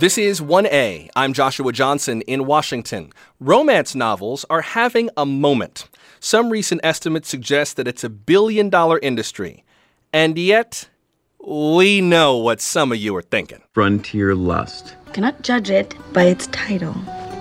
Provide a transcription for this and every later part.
This is 1A. I'm Joshua Johnson in Washington. Romance novels are having a moment. Some recent estimates suggest that it's a billion-dollar industry. And yet, we know what some of you are thinking. Frontier lust. You cannot judge it by its title.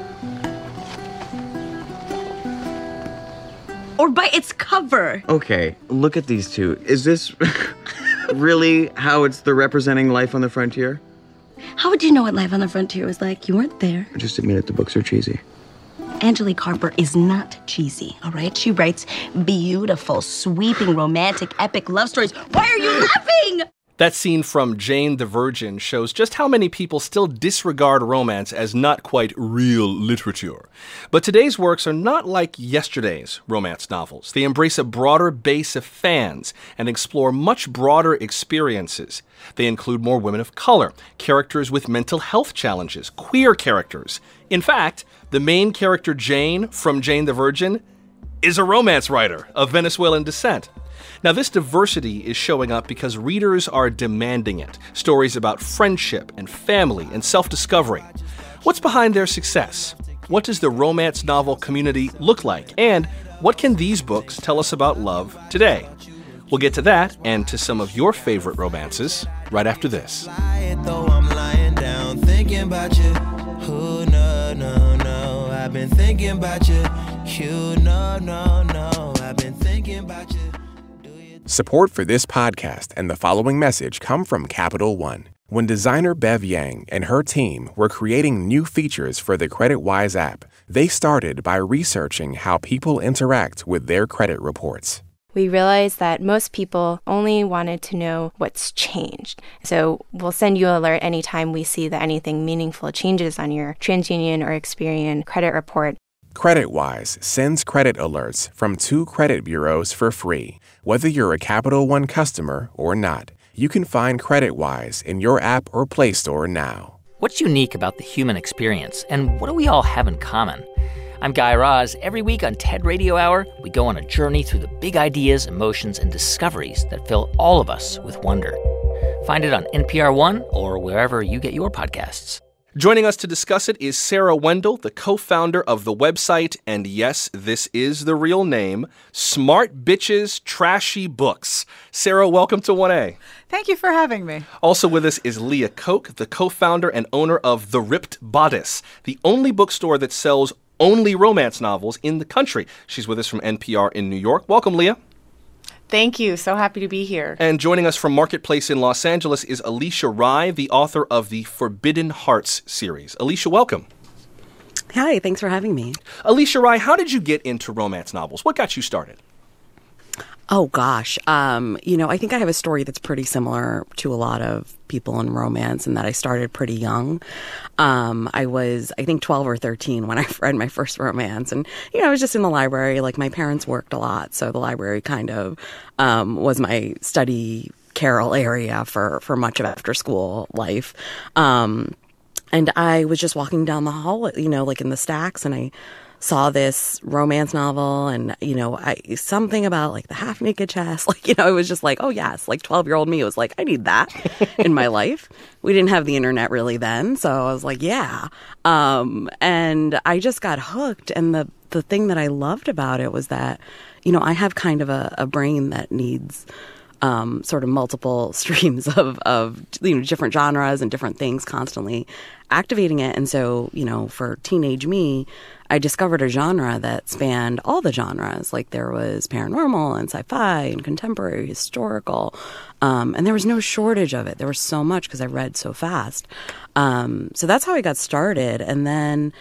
Or by its cover. Okay, look at these two. Is this really how it's the representing life on the frontier? How would you know what life on the frontier was like? You weren't there. Just admit it, the books are cheesy. Angelique Harper is not cheesy, all right? She writes beautiful, sweeping, romantic, epic love stories. Why are you laughing? That scene from Jane the Virgin shows just how many people still disregard romance as not quite real literature. But today's works are not like yesterday's romance novels. They embrace a broader base of fans and explore much broader experiences. They include more women of color, characters with mental health challenges, queer characters. In fact, the main character Jane from Jane the Virgin is a romance writer of Venezuelan descent. Now, this diversity is showing up because readers are demanding it. Stories about friendship and family and self-discovery. What's behind their success? What does the romance novel community look like? And what can these books tell us about love today? We'll get to that and to some of your favorite romances right after this. I've been thinking about you. I've been thinking about you. Support for this podcast and the following message come from Capital One. When designer Bev Yang and her team were creating new features for the CreditWise app, they started by researching how people interact with their credit reports. We realized that most people only wanted to know what's changed. So we'll send you an alert anytime we see that anything meaningful changes on your TransUnion or Experian credit report. CreditWise sends credit alerts from 2 credit bureaus for free. Whether you're a Capital One customer or not, you can find CreditWise in your app or Play Store now. What's unique about the human experience, and what do we all have in common? I'm Guy Raz. Every week on TED Radio Hour, we go on a journey through the big ideas, emotions, and discoveries that fill all of us with wonder. Find it on NPR One or wherever you get your podcasts. Joining us to discuss it is Sarah Wendell, the co-founder of the website, and yes, this is the real name, Smart Bitches Trashy Books. Sarah, welcome to 1A. Thank you for having me. Also with us is Leah Koch, the co-founder and owner of The Ripped Bodice, the only bookstore that sells only romance novels in the country. She's with us from NPR in New York. Welcome, Leah. Thank you. So happy to be here. And joining us from Marketplace in Los Angeles is Alicia Rye, the author of the Forbidden Hearts series. Alicia, welcome. Hi, thanks for having me. Alicia Rye, how did you get into romance novels? What got you started? Oh, gosh. I think I have a story that's pretty similar to a lot of people in romance in that I started pretty young. I was, I think, 12 or 13 when I read my first romance. And, I was just in the library. Like, my parents worked a lot, so the library kind of was my study carrel area for much of after school life. And I was just walking down the hall, like in the stacks, and I saw this romance novel and, something about like the half naked chest, it was just like, oh yes, like 12-year-old me was like, I need that in my life. We didn't have the internet really then. So I was like, yeah. And I just got hooked. And the thing that I loved about it was that, I have kind of a brain that needs sort of multiple streams of different genres and different things constantly activating it. And so, for teenage me, I discovered a genre that spanned all the genres. Like there was paranormal and sci-fi and contemporary, historical, and there was no shortage of it. There was so much because I read so fast. So that's how I got started. And then,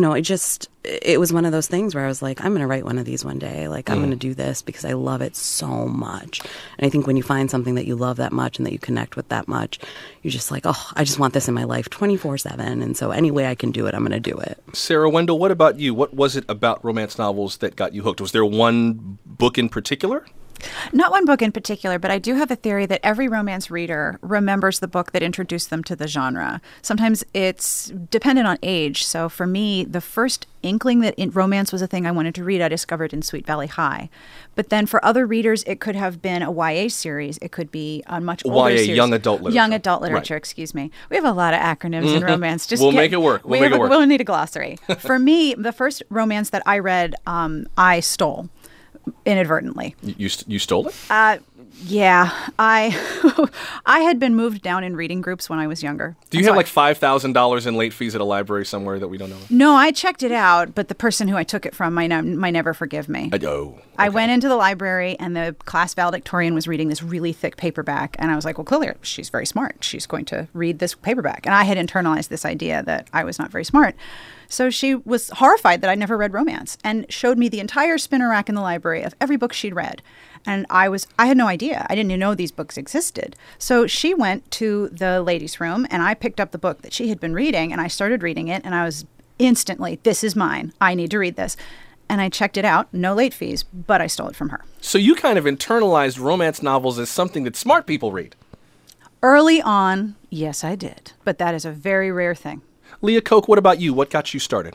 it was one of those things where I was like, I'm going to write one of these one day. Like, I'm going to do this because I love it so much. And I think when you find something that you love that much and that you connect with that much, you're just like, oh, I just want this in my life 24/7. And so any way I can do it, I'm going to do it. Sarah Wendell, what about you? What was it about romance novels that got you hooked? Was there one book in particular? Not one book in particular, but I do have a theory that every romance reader remembers the book that introduced them to the genre. Sometimes it's dependent on age. So for me, the first inkling that romance was a thing I wanted to read, I discovered in Sweet Valley High. But then for other readers, it could have been a YA series. It could be a much older series. Young adult literature. Young adult literature, Right. Excuse me. We have a lot of acronyms in romance. We'll make it work. We'll need a glossary. For me, the first romance that I read, I stole inadvertently. You stole it? Yeah, I had been moved down in reading groups when I was younger. Do you have like $5,000 in late fees at a library somewhere that we don't know? No, I checked it out, but the person who I took it from might never forgive me. I went into the library and the class valedictorian was reading this really thick paperback, and I was like, well, clearly she's very smart. She's going to read this paperback. And I had internalized this idea that I was not very smart. So she was horrified that I'd never read romance and showed me the entire spinner rack in the library of every book she'd read. And I had no idea. I didn't even know these books existed. So she went to the ladies' room and I picked up the book that she had been reading and I started reading it and I was instantly, this is mine. I need to read this. And I checked it out, no late fees, but I stole it from her. So you kind of internalized romance novels as something that smart people read. Early on, yes, I did. But that is a very rare thing. Leah Koch, what about you? What got you started?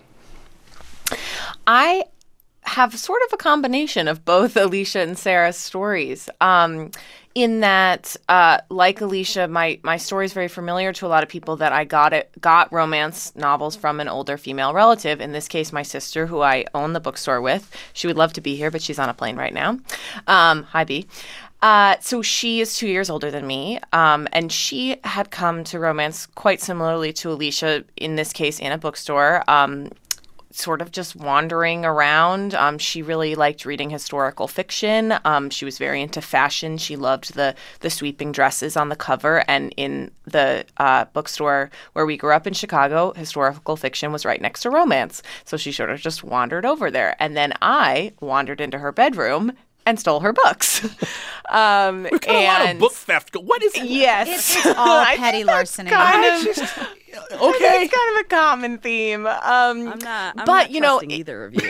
I have sort of a combination of both Alicia and Sarah's stories. In that, like Alicia, my story is very familiar to a lot of people that I got romance novels from an older female relative. In this case, my sister, who I own the bookstore with. She would love to be here, but she's on a plane right now. Hi, B. So she is 2 years older than me, and she had come to romance quite similarly to Alicia, in this case, in a bookstore, sort of just wandering around. She really liked reading historical fiction. She was very into fashion. She loved the sweeping dresses on the cover, and in the bookstore where we grew up in Chicago, historical fiction was right next to romance. So she sort of just wandered over there. And then I wandered into her bedroom and stole her books. We've got a lot of book theft. What is it? Yes. It's all petty larceny. Okay. It's kind of a common theme. I'm not trusting either of you.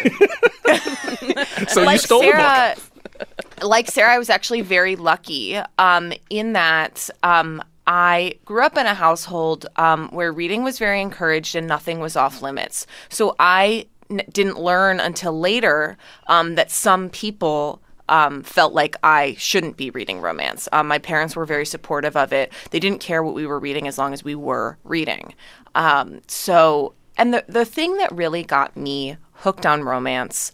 So you stole the book. Like Sarah, I was actually very lucky in that I grew up in a household where reading was very encouraged and nothing was off limits. So I didn't learn until later that some people felt like I shouldn't be reading romance. My parents were very supportive of it. They didn't care what we were reading as long as we were reading. And the thing that really got me hooked on romance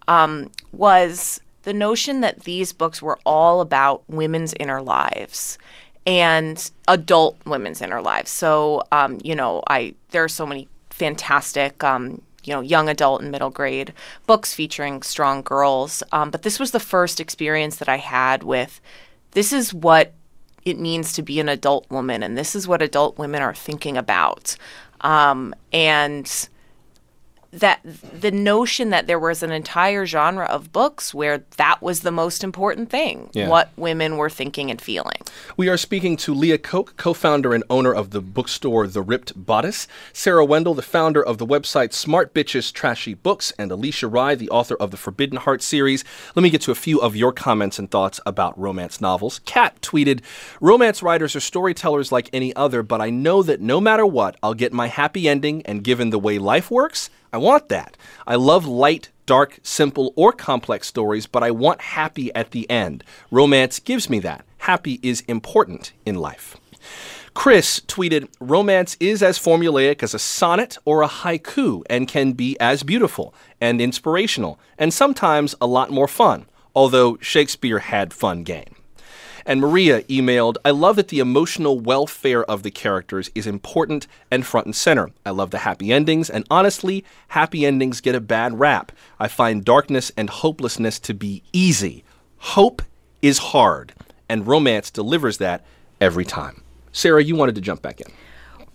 was the notion that these books were all about women's inner lives and adult women's inner lives. So, there are so many fantastic young adult and middle grade books featuring strong girls. But this was the first experience that I had with, this is what it means to be an adult woman, and this is what adult women are thinking about. And that the notion that there was an entire genre of books where that was the most important thing, what women were thinking and feeling. We are speaking to Leah Koch, co-founder and owner of the bookstore The Ripped Bodice, Sarah Wendell, the founder of the website Smart Bitches Trashy Books, and Alicia Rye, the author of the Forbidden Heart series. Let me get to a few of your comments and thoughts about romance novels. Kat tweeted, romance writers are storytellers like any other, but I know that no matter what, I'll get my happy ending, and given the way life works, I want that. I love light, dark, simple, or complex stories, but I want happy at the end. Romance gives me that. Happy is important in life. Chris tweeted, romance is as formulaic as a sonnet or a haiku and can be as beautiful and inspirational and sometimes a lot more fun, although Shakespeare had fun game. And Maria emailed, I love that the emotional welfare of the characters is important and front and center. I love the happy endings, and honestly, happy endings get a bad rap. I find darkness and hopelessness to be easy. Hope is hard, and romance delivers that every time. Sarah, you wanted to jump back in.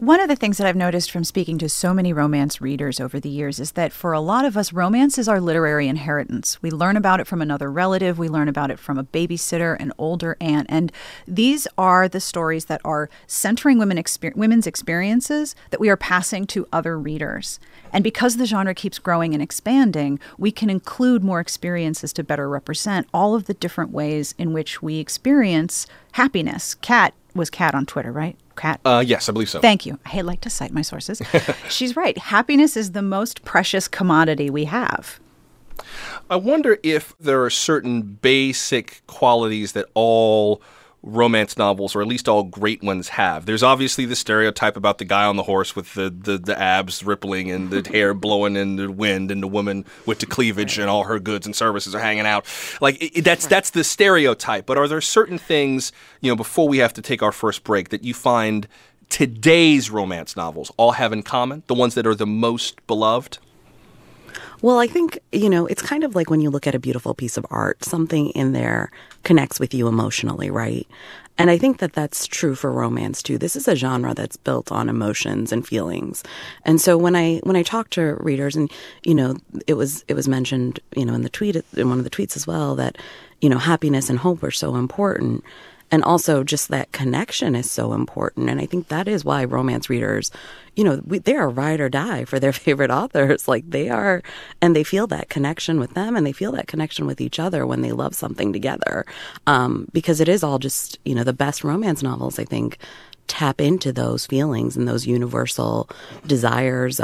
One of the things that I've noticed from speaking to so many romance readers over the years is that for a lot of us, romance is our literary inheritance. We learn about it from another relative. We learn about it from a babysitter, an older aunt. And these are the stories that are centering women's experiences that we are passing to other readers. And because the genre keeps growing and expanding, we can include more experiences to better represent all of the different ways in which we experience happiness. Kat was Kat on Twitter, right? Kat? Yes, I believe so. Thank you. I like to cite my sources. She's right. Happiness is the most precious commodity we have. I wonder if there are certain basic qualities that all romance novels, or at least all great ones, have. There's obviously the stereotype about the guy on the horse with the abs rippling and the hair blowing in the wind, and the woman with the cleavage and all her goods and services are hanging out. Like that's the stereotype. But are there certain things, before we have to take our first break, that you find today's romance novels all have in common? The ones that are the most beloved? Well, I think, it's kind of like when you look at a beautiful piece of art, something in there connects with you emotionally, right? And I think that that's true for romance too. This is a genre that's built on emotions and feelings. And so when I talk to readers, and it was mentioned, in the tweet, in one of the tweets as well, that happiness and hope are so important. And also just that connection is so important. And I think that is why romance readers, they are ride or die for their favorite authors. Like they are, and they feel that connection with them, and they feel that connection with each other when they love something together. Because it is all just, the best romance novels, I think, tap into those feelings and those universal desires,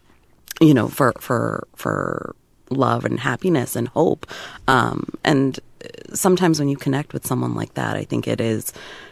for love and happiness and hope. And sometimes when you connect with someone like that, I think it is,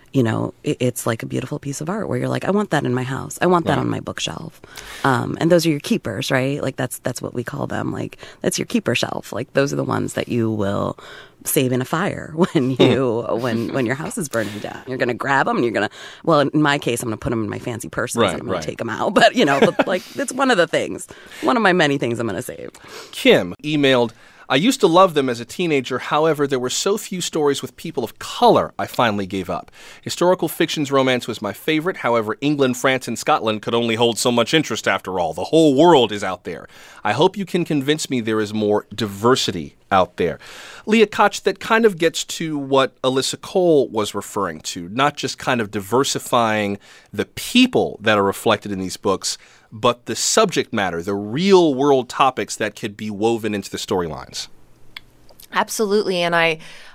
it's like a beautiful piece of art where you're like, I want that in my house. I want that on my bookshelf. And those are your keepers, right? Like that's what we call them. Like that's your keeper shelf. Like those are the ones that you will save in a fire when when your house is burning down. You're going to grab them and you're going to, well, in my case, I'm going to put them in my fancy purses and I'm going to take them out. But, it's one of the things, one of my many things I'm going to save. Kim emailed, I used to love them as a teenager. However, there were so few stories with people of color, I finally gave up. Historical fiction's romance was my favorite. However, England, France, and Scotland could only hold so much interest after all. The whole world is out there. I hope you can convince me there is more diversity out there. Leah Koch, that kind of gets to what Alyssa Cole was referring to, not just kind of diversifying the people that are reflected in these books, but the subject matter, the real world topics that could be woven into the storylines. Absolutely. And I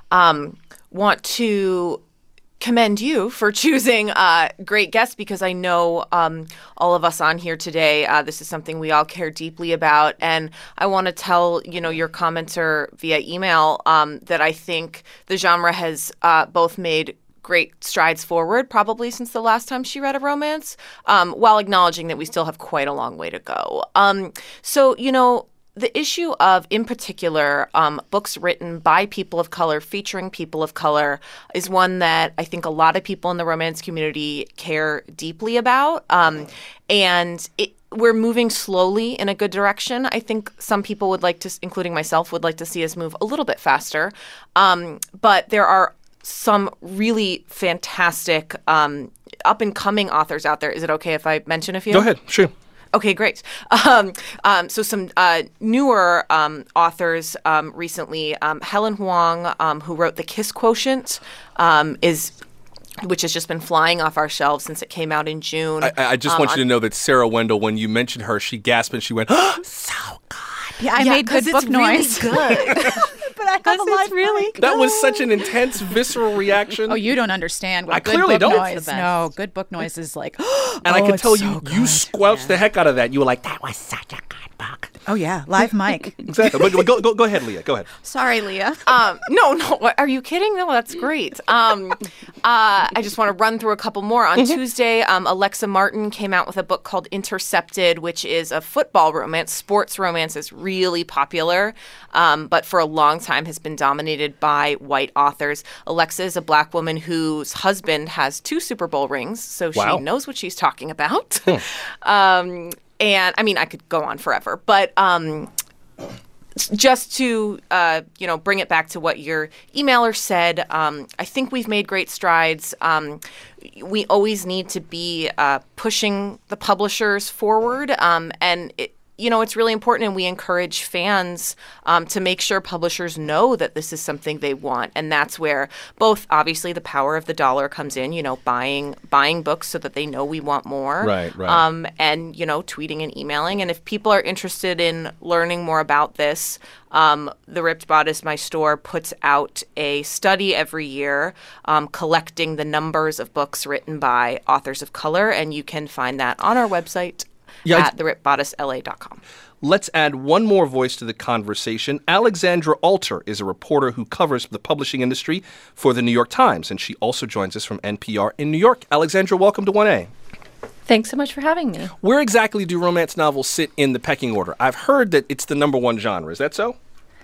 want to commend you for choosing great guests, because I know all of us on here today, this is something we all care deeply about. And I want to tell, your commenter via email that I think the genre has both made great strides forward, probably since the last time she read a romance, while acknowledging that we still have quite a long way to go. So, the issue of, in particular, books written by people of color, featuring people of color, is one that I think a lot of people in the romance community care deeply about. And we're moving slowly in a good direction. I think some people would like to, including myself, would like to see us move a little bit faster. But there are some really fantastic up-and-coming authors out there. Is it okay if I mention a few? Go ahead. Sure. Okay, great. So some newer authors recently, Helen Huang, who wrote The Kiss Quotient, which has just been flying off our shelves since it came out in June. I just want you to know that Sarah Wendell, when you mentioned her, she gasped and she went, oh, so good. Yeah, I made good book noise. Really good. But I have a live really good. That was such an intense, visceral reaction. Oh, you don't understand. I clearly don't. Noise. No, good book noise is like, and I can tell you squelched the heck out of that. You were like, that was such a good book. Oh, yeah. Live mic. Exactly. But go ahead, Leah. Go ahead. Sorry, Leah. No. Are you kidding? No, that's great. I just want to run through a couple more. On Tuesday, Alexa Martin came out with a book called Intercepted, which is a football romance. Sports romance is really popular, but for a long time has been dominated by white authors. Alexa is a black woman whose husband has 2 Super Bowl rings, so she knows what she's talking about. And I mean, I could go on forever, but just to bring it back to what your emailer said, I think we've made great strides. We always need to be pushing the publishers forward, and it's really important, and we encourage fans to make sure publishers know that this is something they want. And that's where both, obviously, the power of the dollar comes in, buying books so that they know we want more. Right. And, tweeting and emailing. And if people are interested in learning more about this, the Ripped Bodice, my store, puts out a study every year collecting the numbers of books written by authors of color. And you can find that on our website. At therippedbodicela.com. Let's add one more voice to the conversation. Alexandra Alter is a reporter who covers the publishing industry for the New York Times, and she also joins us from NPR in New York. Alexandra, welcome to 1A. Thanks so much for having me. Where exactly do romance novels sit in the pecking order? I've heard that it's the number one genre. Is that so?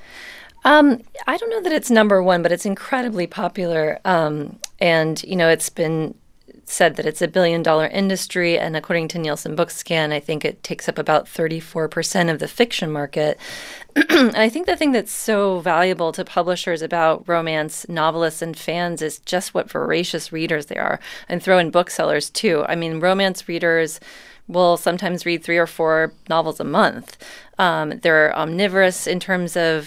I don't know that it's number one, but it's incredibly popular. And, it's been said that it's $1 billion industry, and according to Nielsen Bookscan, I think it takes up about 34% of the fiction market. And I think the thing that's so valuable to publishers about romance novelists and fans is just what voracious readers they are, and throw in booksellers too. I mean, romance readers will sometimes read 3 or 4 novels a month. They're omnivorous in terms of,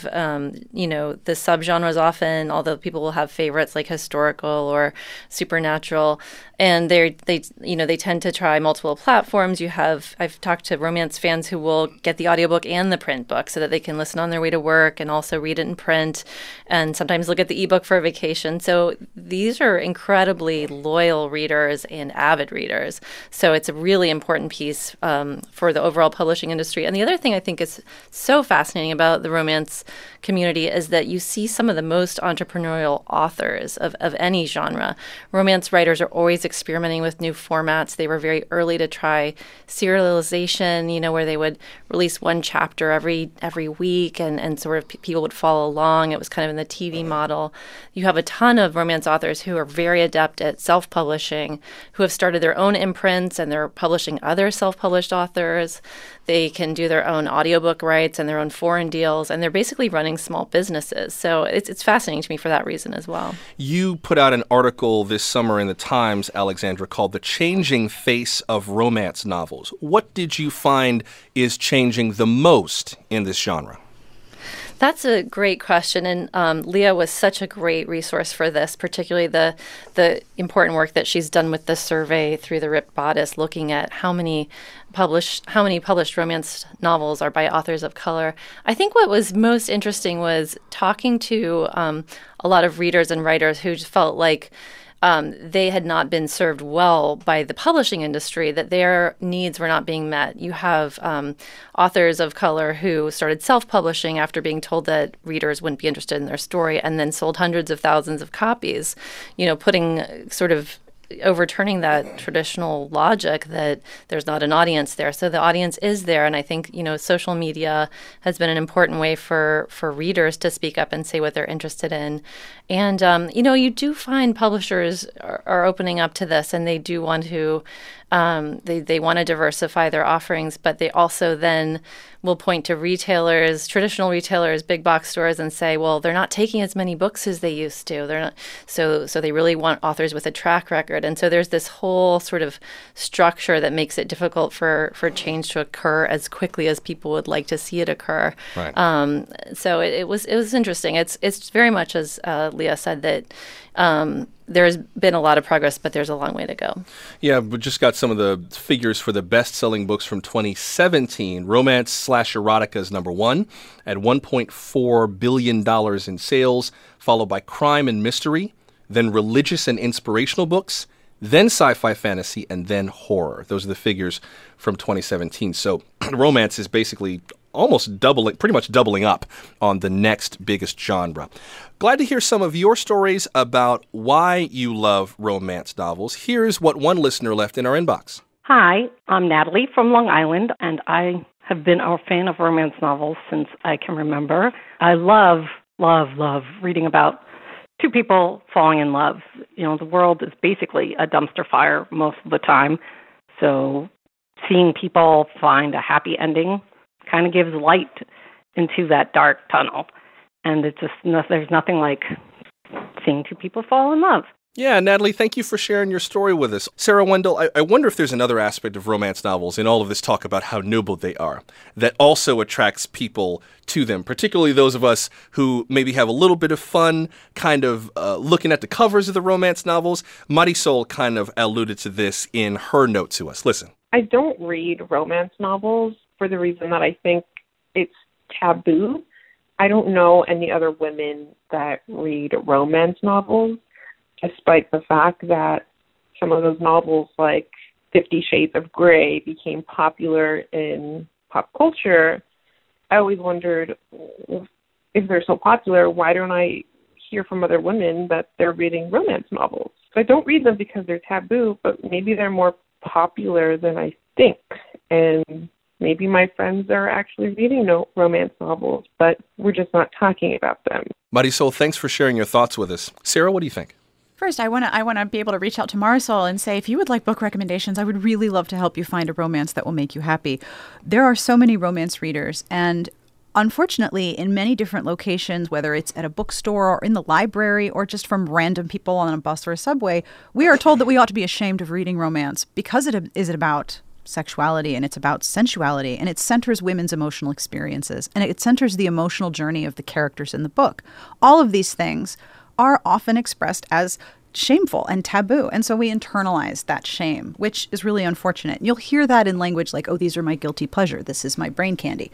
the subgenres often, although people will have favorites like historical or supernatural. And they tend to try multiple platforms. I've talked to romance fans who will get the audiobook and the print book so that they can listen on their way to work and also read it in print. And sometimes they'll get the ebook for a vacation. So these are incredibly loyal readers and avid readers. So it's a really important piece for the overall publishing industry. And the other thing I think is so fascinating about the romance community is that you see some of the most entrepreneurial authors of any genre. Romance writers are always experimenting with new formats. They were very early to try serialization, where they would release one chapter every week and sort of people would follow along. It was kind of in the TV model. You have a ton of romance authors who are very adept at self-publishing, who have started their own imprints and they're publishing other self-published authors. They can do their own audiobook rights and their own foreign deals, and they're basically running small businesses. So it's fascinating to me for that reason as well. You put out an article this summer in the Times, Alexandra, called The Changing Face of Romance Novels. What did you find is changing the most in this genre? That's a great question, and Leah was such a great resource for this, particularly the important work that she's done with the survey through the Ripped Bodice, looking at how many published romance novels are by authors of color. I think what was most interesting was talking to a lot of readers and writers who just felt like they had not been served well by the publishing industry, that their needs were not being met. You have authors of color who started self-publishing after being told that readers wouldn't be interested in their story, and then sold hundreds of thousands of copies, overturning that traditional logic that there's not an audience there. So the audience is there, and I think social media has been an important way for readers to speak up and say what they're interested in. And you do find publishers are opening up to this, and they do want to they want to diversify their offerings, but they also then will point to retailers, traditional retailers, big box stores, and say, well, they're not taking as many books as they used to. They're not, so they really want authors with a track record. And so there's this whole sort of structure that makes it difficult for change to occur as quickly as people would like to see it occur. Right. So it was interesting. It's very much as Leah said that there's been a lot of progress, but there's a long way to go. Yeah, we just got some of the figures for the best-selling books from 2017. Romance/erotica is number one at $1.4 billion in sales, followed by crime and mystery, then religious and inspirational books, then sci-fi fantasy, and then horror. Those are the figures from 2017. So romance is basically pretty much doubling up on the next biggest genre. Glad to hear some of your stories about why you love romance novels. Here's what one listener left in our inbox. Hi, I'm Natalie from Long Island, and I have been a fan of romance novels since I can remember. I love reading about two people falling in love. The world is basically a dumpster fire most of the time, so seeing people find a happy ending kind of gives light into that dark tunnel. And there's nothing like seeing two people fall in love. Yeah, Natalie, thank you for sharing your story with us. Sarah Wendell, I wonder if there's another aspect of romance novels in all of this talk about how noble they are that also attracts people to them, particularly those of us who maybe have a little bit of fun kind of looking at the covers of the romance novels. Marisol kind of alluded to this in her note to us. Listen. I don't read romance novels for the reason that I think it's taboo. I don't know any other women that read romance novels, despite the fact that some of those novels like 50 Shades of Grey became popular in pop culture. I always wondered, if they're so popular, why don't I hear from other women that they're reading romance novels? So I don't read them because they're taboo, but maybe they're more popular than I think. And maybe my friends are actually reading romance novels, but we're just not talking about them. Marisol, thanks for sharing your thoughts with us. Sarah, what do you think? First, I want to be able to reach out to Marisol and say, if you would like book recommendations, I would really love to help you find a romance that will make you happy. There are so many romance readers, and unfortunately, in many different locations, whether it's at a bookstore or in the library or just from random people on a bus or a subway, we are told that we ought to be ashamed of reading romance because it is about sexuality and it's about sensuality and it centers women's emotional experiences and it centers the emotional journey of the characters in the book. All of these things are often expressed as shameful and taboo. And so we internalize that shame, which is really unfortunate. You'll hear that in language like, oh, these are my guilty pleasure. This is my brain candy.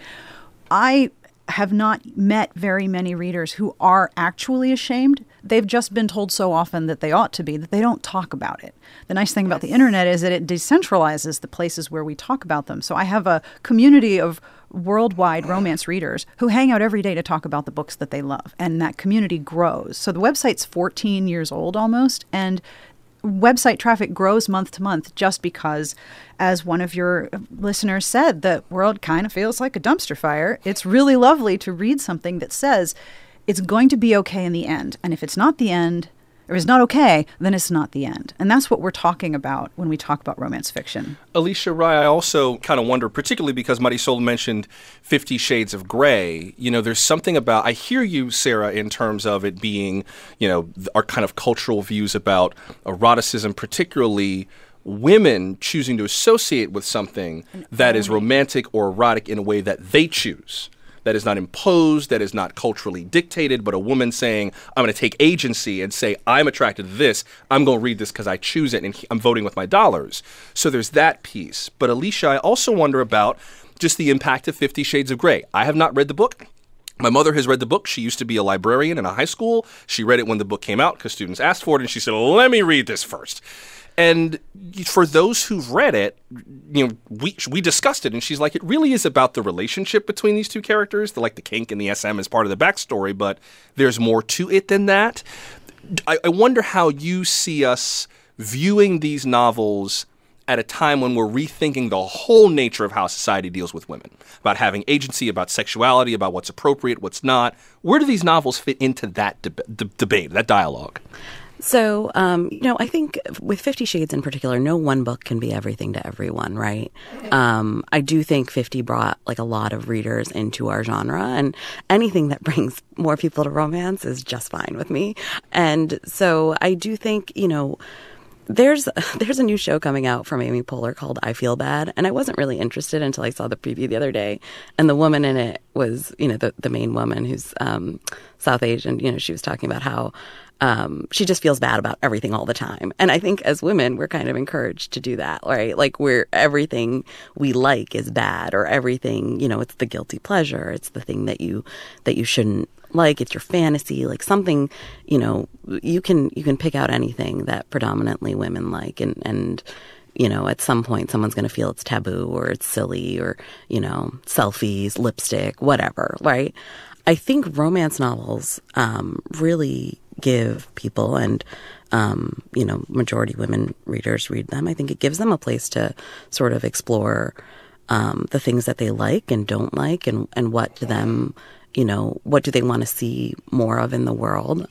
I have not met very many readers who are actually ashamed. They've just been told so often that they ought to be that they don't talk about it. The nice thing about the internet is that it decentralizes the places where we talk about them. So I have a community of worldwide romance readers who hang out every day to talk about the books that they love. And that community grows. So the website's 14 years old almost. And website traffic grows month to month just because, as one of your listeners said, the world kind of feels like a dumpster fire. It's really lovely to read something that says it's going to be okay in the end. And if it's not the end, or it's not okay, then it's not the end. And that's what we're talking about when we talk about romance fiction. Alicia Rai, I also kind of wonder, particularly because Marisol mentioned 50 Shades of Grey, there's something about, I hear you, Sarah, in terms of it being, our kind of cultural views about eroticism, particularly women choosing to associate with something that is romantic or erotic in a way that they choose. That is not imposed, that is not culturally dictated, but a woman saying, I'm going to take agency and say, I'm attracted to this, I'm going to read this because I choose it and I'm voting with my dollars. So there's that piece. But Alicia, I also wonder about just the impact of 50 Shades of Grey. I have not read the book. My mother has read the book. She used to be a librarian in a high school. She read it when the book came out because students asked for it, and she said, let me read this first. And for those who've read it, we discussed it, and she's like, it really is about the relationship between these two characters. The kink and the SM is part of the backstory, but there's more to it than that. I wonder how you see us viewing these novels at a time when we're rethinking the whole nature of how society deals with women, about having agency, about sexuality, about what's appropriate, what's not. Where do these novels fit into that debate, that dialogue? So, I think with 50 Shades in particular, no one book can be everything to everyone, right? I do think 50 brought a lot of readers into our genre, and anything that brings more people to romance is just fine with me. And so I do think, there's a new show coming out from Amy Poehler called I Feel Bad, and I wasn't really interested until I saw the preview the other day. And the woman in it was, the main woman who's South Asian. She was talking about how she just feels bad about everything all the time. And I think as women, we're kind of encouraged to do that, right? Everything we like is bad, or everything, it's the guilty pleasure. It's the thing that you shouldn't like. It's your fantasy, something, you can pick out anything that predominantly women like. And at some point someone's going to feel it's taboo or it's silly or, selfies, lipstick, whatever, right? I think romance novels really give people, and majority women readers read them. I think it gives them a place to sort of explore the things that they like and don't like, and what to them, what do they want to see more of in the world.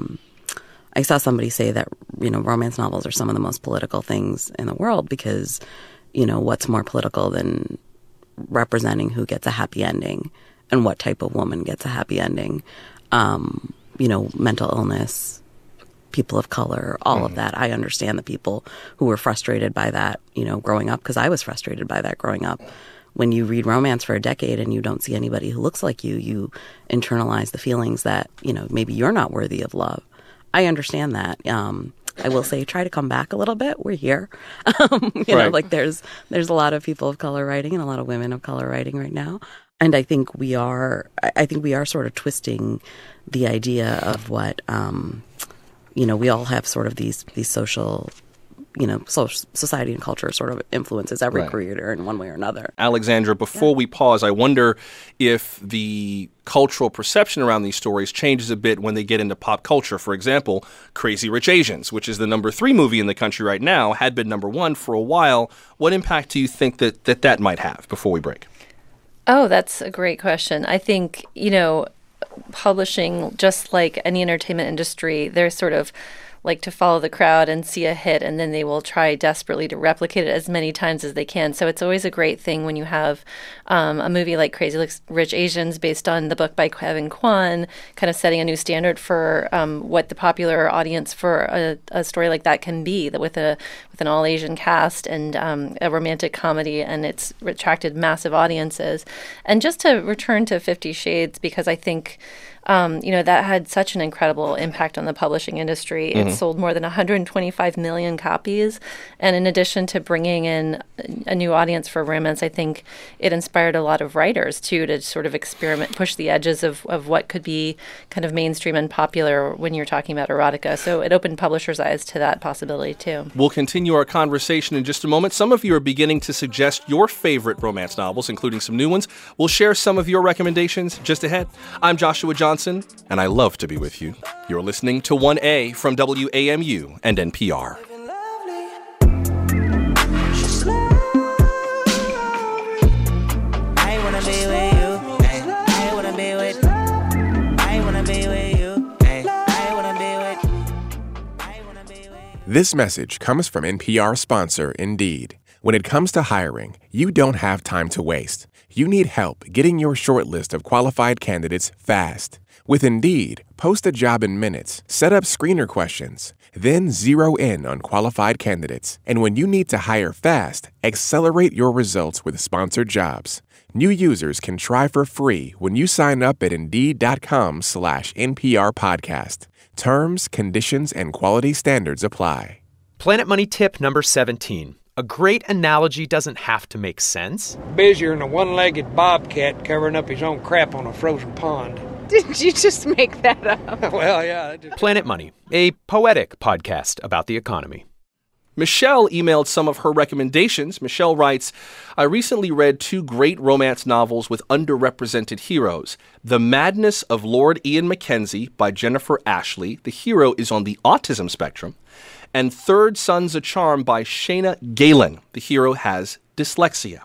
I saw somebody say that romance novels are some of the most political things in the world because what's more political than representing who gets a happy ending and what type of woman gets a happy ending. Mental illness, people of color, all of that. I understand the people who were frustrated by that, growing up, because I was frustrated by that growing up. When you read romance for a decade and you don't see anybody who looks like you, you internalize the feelings that, maybe you're not worthy of love. I understand that. I will say, try to come back a little bit. We're here. There's a lot of people of color writing and a lot of women of color writing right now. And I think we are sort of twisting the idea of what, we all have sort of these social, society and culture sort of influences every creator in one way or another. Alexandra, before we pause, I wonder if the cultural perception around these stories changes a bit when they get into pop culture. For example, Crazy Rich Asians, which is the number 3 movie in the country right now, had been number 1 for a while. What impact do you think that might have before we break? Oh, that's a great question. I think, publishing, just like any entertainment industry, they're sort of like to follow the crowd and see a hit, and then they will try desperately to replicate it as many times as they can. So it's always a great thing when you have a movie like Crazy Rich Asians based on the book by Kevin Kwan, kind of setting a new standard for what the popular audience for a story like that can be, with an all-Asian cast and a romantic comedy, and it's attracted massive audiences. And just to return to 50 Shades, because I think that had such an incredible impact on the publishing industry. It sold more than 125 million copies. And in addition to bringing in a new audience for romance, I think it inspired a lot of writers, too, to sort of experiment, push the edges of what could be kind of mainstream and popular when you're talking about erotica. So it opened publishers' eyes to that possibility, too. We'll continue our conversation in just a moment. Some of you are beginning to suggest your favorite romance novels, including some new ones. We'll share some of your recommendations just ahead. I'm Joshua Johnson, and I love to be with you. You're listening to 1A from WAMU and NPR. I wanna be with you. I wanna be with. I wanna be with you. I wanna be with. I wanna be with. This message comes from NPR sponsor Indeed. When it comes to hiring, you don't have time to waste. You need help getting your short list of qualified candidates fast. With Indeed, post a job in minutes, set up screener questions, then zero in on qualified candidates. And when you need to hire fast, accelerate your results with sponsored jobs. New users can try for free when you sign up at Indeed.com/NPR podcast. Terms, conditions, and quality standards apply. Planet Money tip number 17. A great analogy doesn't have to make sense. Busier than a one-legged bobcat covering up his own crap on a frozen pond. Did you just make that up? Well, yeah. Planet Money, a poetic podcast about the economy. Michelle emailed some of her recommendations. Michelle writes, I recently read 2 great romance novels with underrepresented heroes. The Madness of Lord Ian Mackenzie by Jennifer Ashley. The hero is on the autism spectrum. And Third Son's a Charm by Shayna Galen. The hero has dyslexia.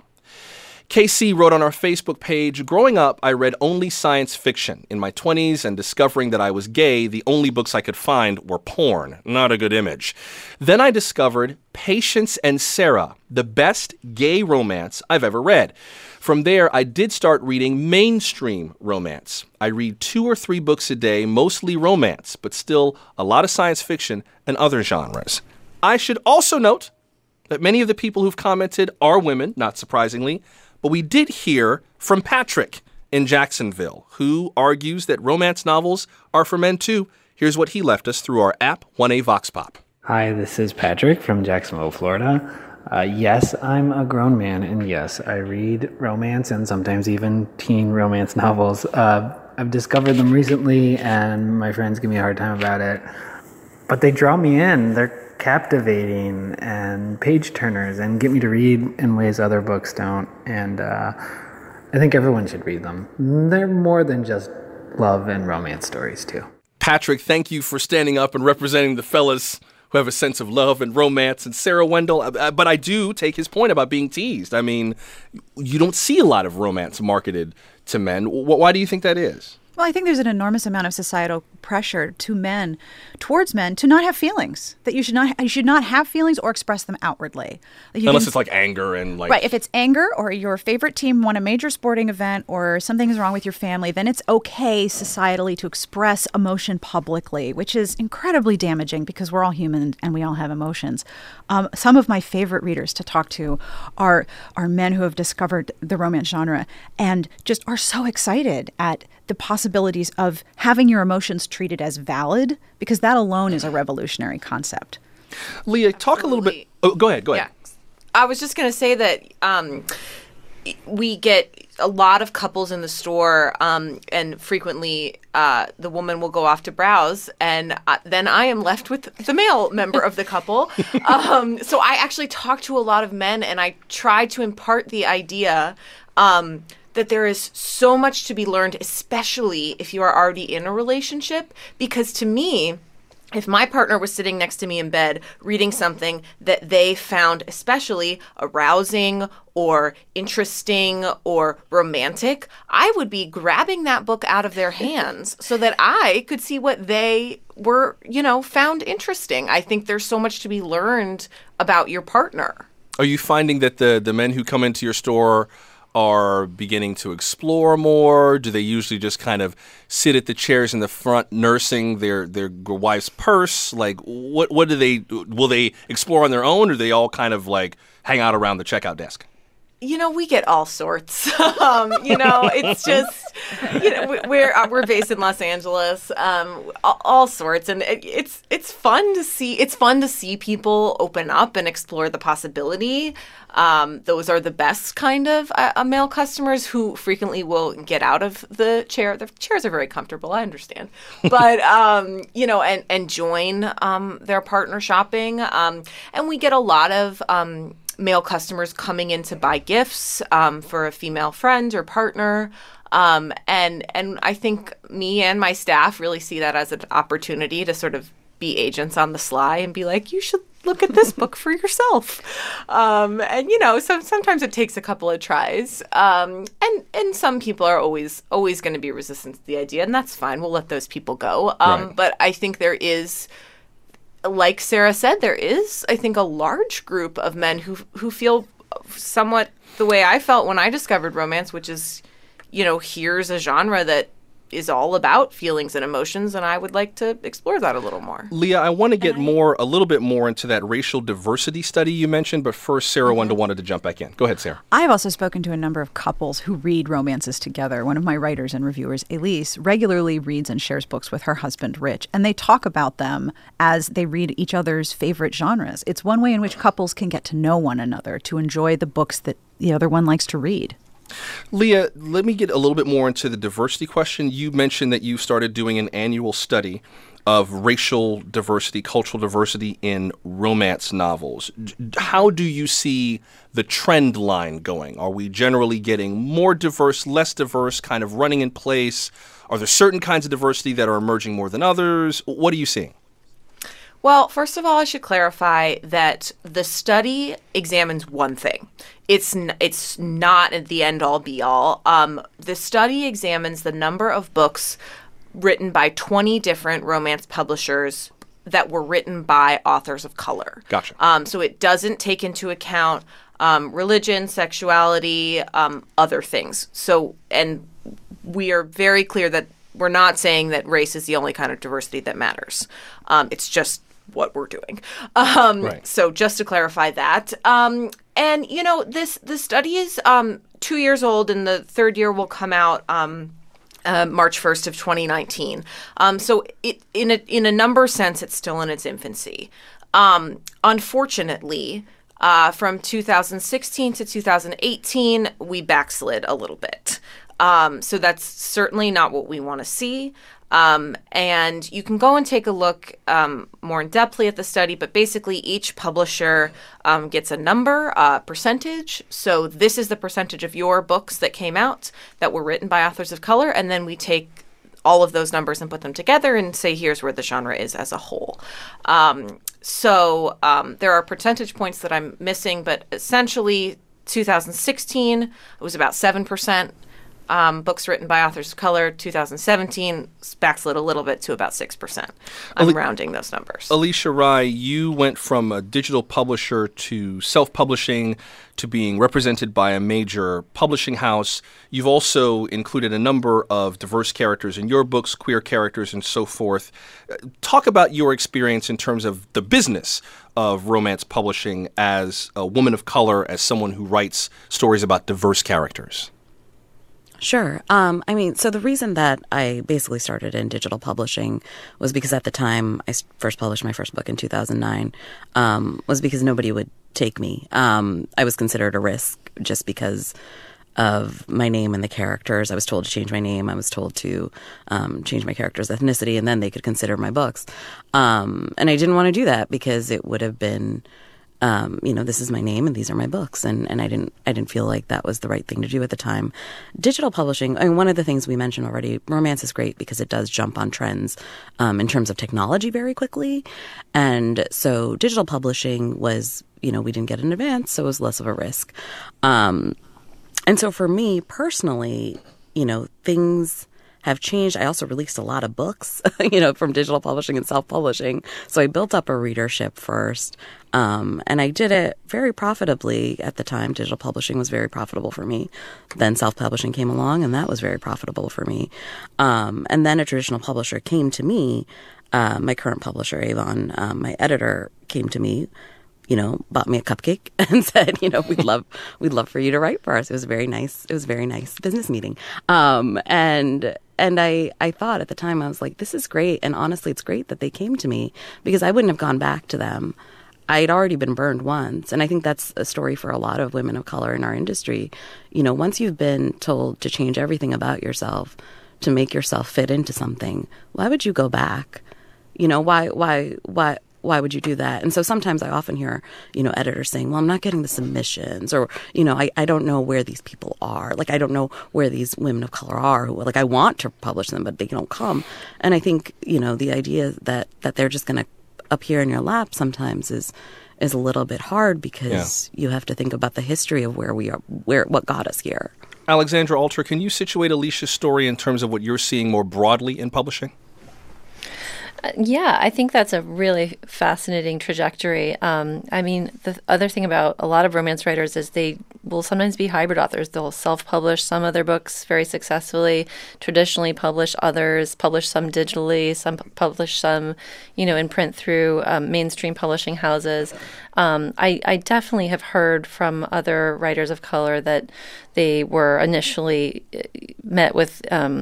KC wrote on our Facebook page, growing up, I read only science fiction. In my 20s and discovering that I was gay, the only books I could find were porn. Not a good image. Then I discovered Patience and Sarah, the best gay romance I've ever read. From there, I did start reading mainstream romance. I read 2 or 3 books a day, mostly romance, but still a lot of science fiction and other genres. I should also note that many of the people who've commented are women, not surprisingly. But we did hear from Patrick in Jacksonville, who argues that romance novels are for men too. Here's what he left us through our app, 1A Vox Pop. Hi, this is Patrick from Jacksonville, Florida. Yes, I'm a grown man, and yes, I read romance and sometimes even teen romance novels. I've discovered them recently, and my friends give me a hard time about it. But they draw me in. They're captivating and page-turners and get me to read in ways other books don't. And I think everyone should read them. They're more than just love and romance stories, too. Patrick, thank you for standing up and representing the fellas who have a sense of love and romance. And Sarah Wendell, but I do take his point about being teased. I mean, you don't see a lot of romance marketed to men. Why do you think that is? Well, I think there's an enormous amount of societal pressure towards men, to not have feelings. That you should not have feelings or express them outwardly. Unless it's like anger and like... Right. If it's anger or your favorite team won a major sporting event or something is wrong with your family, then it's okay societally to express emotion publicly, which is incredibly damaging because we're all human and we all have emotions. Some of my favorite readers to talk to are men who have discovered the romance genre and just are so excited at the possibilities of having your emotions treated as valid, because that alone is a revolutionary concept. Leah, talk a little bit. Oh, go ahead. Yeah. I was just going to say that we get a lot of couples in the store, and frequently the woman will go off to browse, and then I am left with the male member of the couple. So I actually talk to a lot of men, and I try to impart the idea that there is so much to be learned, especially if you are already in a relationship. Because to me, if my partner was sitting next to me in bed reading something that they found especially arousing or interesting or romantic, I would be grabbing that book out of their hands so that I could see what they were, found interesting. I think there's so much to be learned about your partner. Are you finding that the men who come into your store are beginning to explore more? Do they usually just kind of sit at the chairs in the front nursing their wife's purse? Like, what will they explore on their own, or do they all kind of like hang out around the checkout desk? We get all sorts. It's just, we're based in Los Angeles, all sorts, and it's fun to see. It's fun to see people open up and explore the possibility. Those are the best kind of male customers who frequently will get out of the chair. The chairs are very comfortable, I understand, but and join their partner shopping. And we get a lot of male customers coming in to buy gifts for a female friend or partner. And I think me and my staff really see that as an opportunity to sort of be agents on the sly and be like, you should look at this book for yourself. So sometimes it takes a couple of tries. And some people are always going to be resistant to the idea, and that's fine. We'll let those people go. Right. But I think there is, like Sarah said, there is, I think, a large group of men who feel somewhat the way I felt when I discovered romance, which is, here's a genre that is all about feelings and emotions, and I would like to explore that a little more. Leah, I want to get a little bit more into that racial diversity study you mentioned, but first, Sarah wanted to jump back in. Go ahead, Sarah. I've also spoken to a number of couples who read romances together. One of my writers and reviewers, Elise, regularly reads and shares books with her husband, Rich, and they talk about them as they read each other's favorite genres. It's one way in which couples can get to know one another, to enjoy the books that the other one likes to read. Leah, let me get a little bit more into the diversity question. You mentioned that you started doing an annual study of racial diversity, cultural diversity in romance novels. How do you see the trend line going? Are we generally getting more diverse, less diverse, kind of running in place? Are there certain kinds of diversity that are emerging more than others? What are you seeing? Well, first of all, I should clarify that the study examines one thing. It's not the end-all, be-all. The study examines the number of books written by 20 different romance publishers that were written by authors of color. Gotcha. So it doesn't take into account religion, sexuality, other things. So, and we are very clear that we're not saying that race is the only kind of diversity that matters. It's just what we're doing. Right. So just to clarify that. And, this study is 2 years old, and the third year will come out March 1st of 2019. So in a number sense, it's still in its infancy. Unfortunately, from 2016 to 2018, we backslid a little bit. So that's certainly not what we want to see. And you can go and take a look more in depthly at the study, but basically each publisher gets a number, percentage. So this is the percentage of your books that came out that were written by authors of color, and then we take all of those numbers and put them together and say, here's where the genre is as a whole. So there are percentage points that I'm missing, but essentially 2016, it was about 7%. books written by authors of color, 2017, backslid a little bit to about 6%. I'm rounding those numbers. Alicia Rai, you went from a digital publisher to self-publishing to being represented by a major publishing house. You've also included a number of diverse characters in your books, queer characters, and so forth. Talk about your experience in terms of the business of romance publishing as a woman of color, as someone who writes stories about diverse characters. Sure. So the reason that I basically started in digital publishing was because at the time I first published my first book in 2009, was because nobody would take me. I was considered a risk just because of my name and the characters. I was told to change my name. I was told to change my character's ethnicity, and then they could consider my books. And I didn't want to do that because it would have been, this is my name and these are my books, and I didn't feel like that was the right thing to do at the time. Digital publishing, one of the things we mentioned already, romance is great because it does jump on trends in terms of technology very quickly, and so digital publishing was, we didn't get in advance, so it was less of a risk. And so for me personally, things have changed. I also released a lot of books, from digital publishing and self-publishing. So I built up a readership first. And I did it very profitably at the time. Digital publishing was very profitable for me. Then self-publishing came along, and that was very profitable for me. And then a traditional publisher came to me, my current publisher, Avon, my editor came to me, bought me a cupcake and said, we'd love for you to write for us. It was a very nice business meeting. And I thought at the time, I was like, this is great. And honestly, it's great that they came to me because I wouldn't have gone back to them. I'd already been burned once. And I think that's a story for a lot of women of color in our industry. Once you've been told to change everything about yourself to make yourself fit into something, why would you go back? Why would you do that? And so sometimes I often hear, editors saying, well, I'm not getting the submissions, or, I don't know where these people are. Like, I don't know where these women of color are who, I want to publish them, but they don't come. And I think, the idea that they're just going to appear in your lap sometimes is a little bit hard because you have to think about the history of where we are, what got us here. Alexandra Alter, can you situate Alicia's story in terms of what you're seeing more broadly in publishing? Yeah, I think that's a really fascinating trajectory. The other thing about a lot of romance writers is they will sometimes be hybrid authors. They'll self-publish some of their books very successfully, traditionally publish others, publish some digitally, some publish some, in print through mainstream publishing houses. I definitely have heard from other writers of color that they were initially met with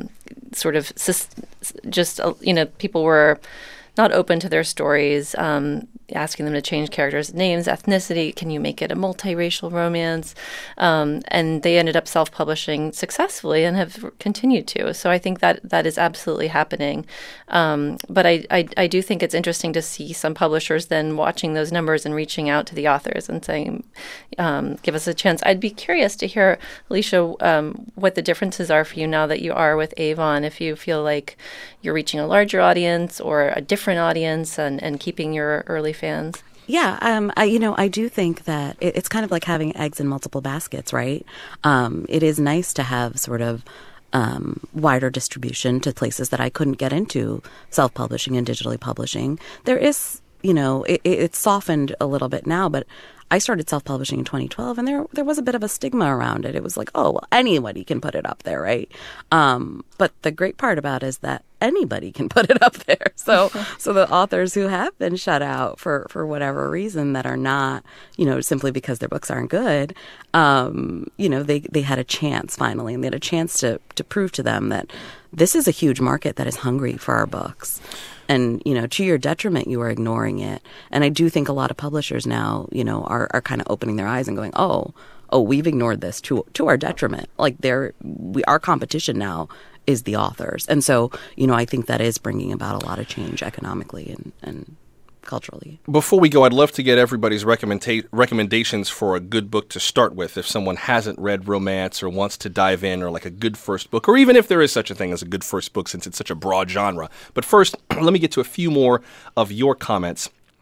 people were not open to their stories, asking them to change characters' names, ethnicity. Can you make it a multiracial romance? And they ended up self-publishing successfully and have continued to. So I think that is absolutely happening. But I do think it's interesting to see some publishers then watching those numbers and reaching out to the authors and saying, give us a chance. I'd be curious to hear, Alicia, what the differences are for you now that you are with Avon, if you feel like you're reaching a larger audience or a different audience and keeping your early fans. Yeah, I do think that it's kind of like having eggs in multiple baskets, right? It is nice to have sort of wider distribution to places that I couldn't get into self-publishing and digitally publishing. There is, it's softened a little bit now, but I started self-publishing in 2012, and there was a bit of a stigma around it. It was like, oh, well, anybody can put it up there, right? But the great part about it is that anybody can put it up there. So the authors who have been shut out for whatever reason that are not, simply because their books aren't good, they had a chance finally, and they had a chance to prove to them that this is a huge market that is hungry for our books. And, to your detriment, you are ignoring it. And I do think a lot of publishers now, are kind of opening their eyes and going, oh, we've ignored this to our detriment. Like our competition now is the authors. And so, I think that is bringing about a lot of change economically and culturally. Before we go, I'd love to get everybody's recommendations for a good book to start with if someone hasn't read romance or wants to dive in, or like a good first book, or even if there is such a thing as a good first book since it's such a broad genre. But first, let me get to a few more of your comments.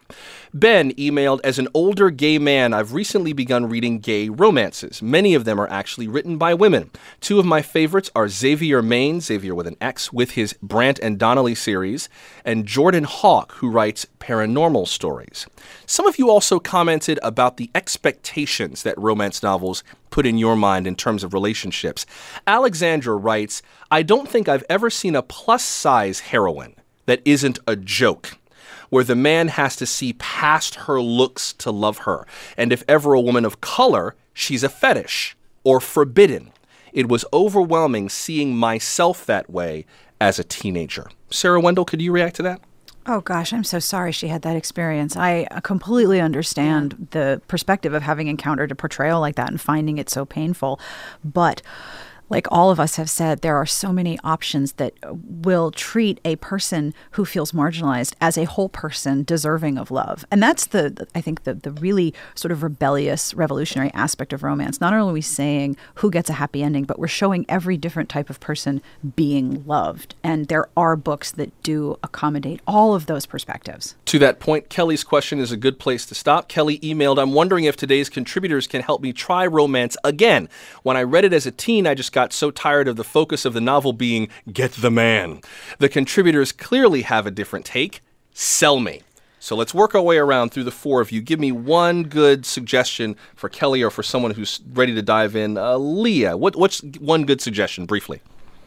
Ben emailed, as an older gay man, I've recently begun reading gay romances. Many of them are actually written by women. Two of my favorites are Xavier Maine, Xavier with an X, with his Brant and Donnelly series, and Jordan Hawk, who writes paranormal stories. Some of you also commented about the expectations that romance novels put in your mind in terms of relationships. Alexandra writes, I don't think I've ever seen a plus-size heroine that isn't a joke, where the man has to see past her looks to love her. And if ever a woman of color, she's a fetish or forbidden. It was overwhelming seeing myself that way as a teenager. Sarah Wendell, could you react to that? Oh, gosh, I'm so sorry she had that experience. I completely understand the perspective of having encountered a portrayal like that and finding it so painful. But like all of us have said, there are so many options that will treat a person who feels marginalized as a whole person deserving of love. And that's I think the really sort of rebellious, revolutionary aspect of romance. Not only are we saying who gets a happy ending, but we're showing every different type of person being loved. And there are books that do accommodate all of those perspectives. To that point, Kelly's question is a good place to stop. Kelly emailed, I'm wondering if today's contributors can help me try romance again. When I read it as a teen, I just got so tired of the focus of the novel being get the man. The contributors clearly have a different take. Sell me. So let's work our way around through the four of you. Give me one good suggestion for Kelly or for someone who's ready to dive in. Leah, what's one good suggestion, briefly?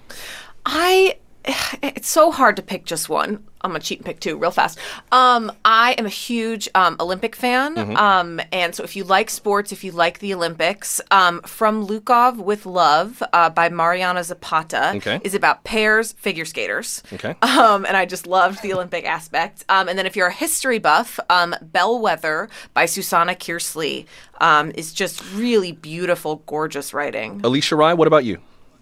It's so hard to pick just one. I'm going to cheat and pick two real fast. I am a huge Olympic fan. Mm-hmm. And so if you like sports, if you like the Olympics, From Lukov with Love by Mariana Zapata is about pairs figure skaters. Okay. And I just loved the Olympic aspect. And then if you're a history buff, Bellwether by Susanna Kearsley is just really beautiful, gorgeous writing. Alicia Rai, what about you?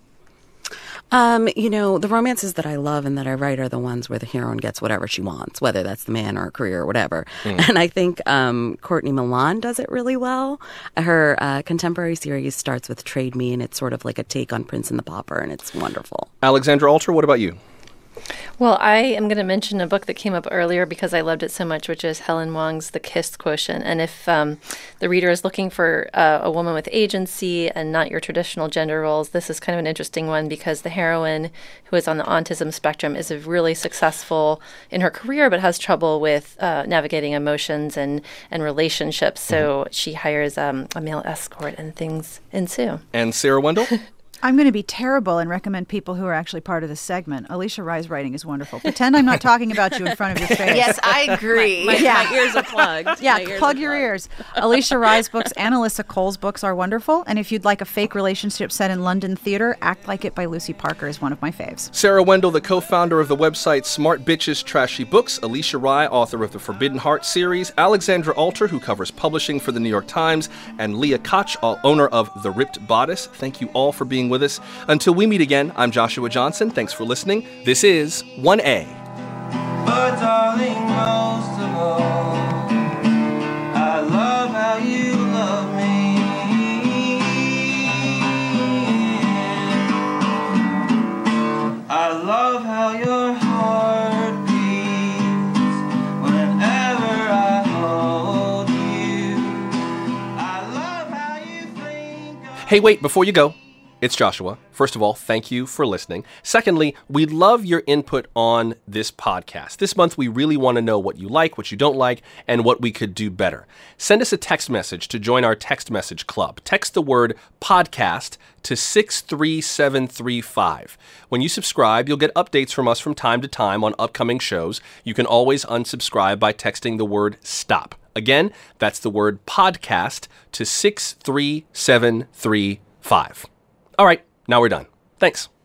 The romances that I love and that I write are the ones where the heroine gets whatever she wants, whether that's the man or a career or whatever. And I think Courtney Milan does it really well. Her contemporary series starts with Trade Me, and it's sort of like a take on Prince and the Pauper, and it's wonderful. Alexandra Alter, what about you? Well, I am going to mention a book that came up earlier because I loved it so much, which is Helen Wong's The Kiss Quotient. And if the reader is looking for a woman with agency and not your traditional gender roles, this is kind of an interesting one because the heroine, who is on the autism spectrum, is really successful in her career but has trouble with navigating emotions and relationships. So she hires a male escort and things ensue. And Sarah Wendell? I'm going to be terrible and recommend people who are actually part of this segment. Alicia Rai's writing is wonderful. Pretend I'm not talking about you in front of your face. Yes, I agree. My ears are plugged. Yeah, plug your ears. Alicia Rai's books and Alyssa Cole's books are wonderful. And if you'd like a fake relationship set in London theater, Act Like It by Lucy Parker is one of my faves. Sarah Wendell, the co-founder of the website Smart Bitches Trashy Books. Alicia Rai, author of the Forbidden Heart series. Alexandra Alter, who covers publishing for the New York Times. And Leah Koch, owner of The Ripped Bodice. Thank you all for being with us. Until we meet again, I'm Joshua Johnson. Thanks for listening. This is 1A. But darling, most of all, I love how you love me. I love how your heart beats whenever I hold you. I love how you think of... Hey, wait, before you go. It's Joshua. First of all, thank you for listening. Secondly, we'd love your input on this podcast. This month, we really want to know what you like, what you don't like, and what we could do better. Send us a text message to join our text message club. Text the word podcast to 63735. When you subscribe, you'll get updates from us from time to time on upcoming shows. You can always unsubscribe by texting the word stop. Again, that's the word podcast to 63735. All right, now we're done. Thanks.